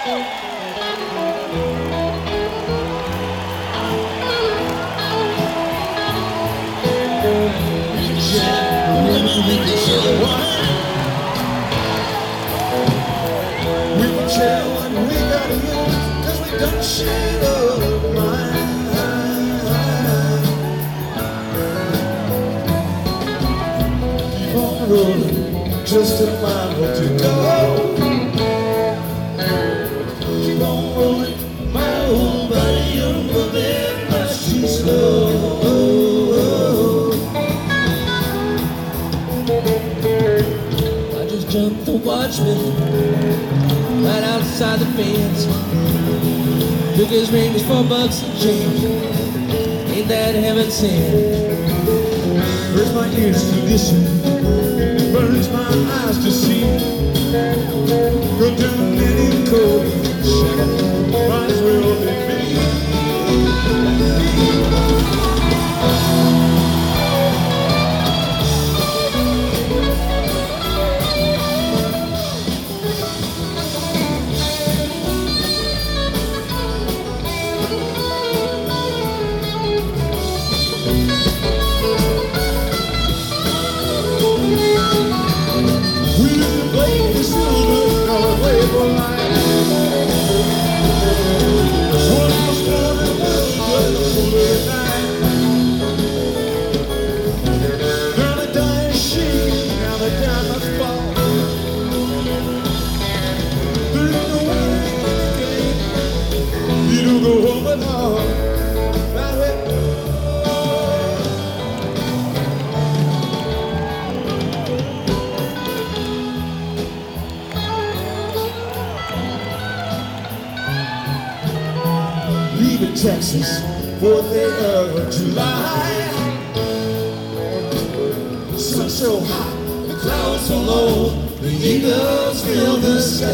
Just a mile to go. Keep on rolling, my whole body, you're moving much too slow. I just jumped the watchman right outside the fence. Took his ring, was $4 and change. Ain't that heaven sent? Hurts my ears to listen, burns my eyes to see. Go down any cold shack, might as well be me. Texas, 4th day of July. Sun so hot, the clouds so low, the eagles fill the sky.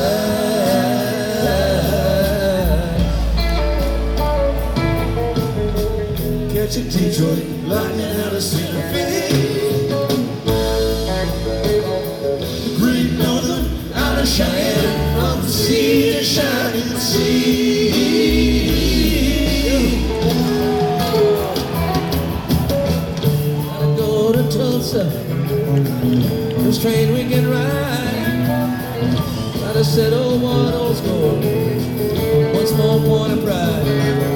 Catching Detroit, lightning out of Santa Fe. The Great Northern out of Cheyenne, from the sea to shining sea. This train we can ride, gotta settle one old score, once more point of pride.